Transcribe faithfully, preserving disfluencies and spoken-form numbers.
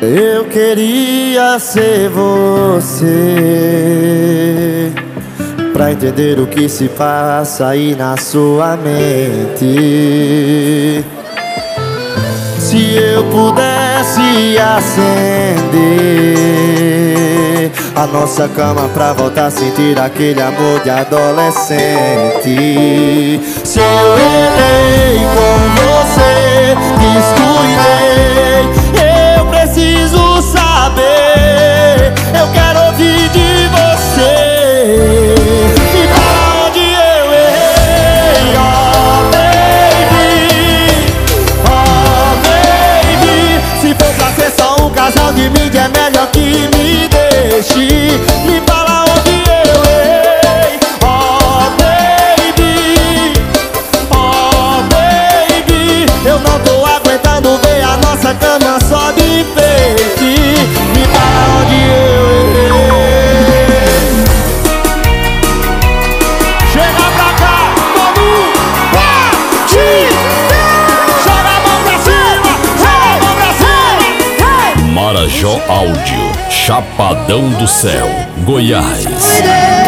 Eu queria ser você pra entender o que se passa aí na sua mente. Se eu pudesse acender a nossa cama pra voltar a sentir aquele amor de adolescente. Se eu errei com você, descuidei, eu preciso saber, eu quero ouvir de você. E pra onde eu errei, oh baby, oh baby. Se for pra ser só um casal de mídia, é melhor que me deixe. Me fala onde eu errei, oh baby, oh baby. Eu não tô aguentando ver a nossa cama só de enfeite. Me fala onde eu errei. Chega pra cá, todo bate. Joga a mão pra cima, joga a mão pra cima. Marajó Áudio, Chapadão do Céu, Goiás.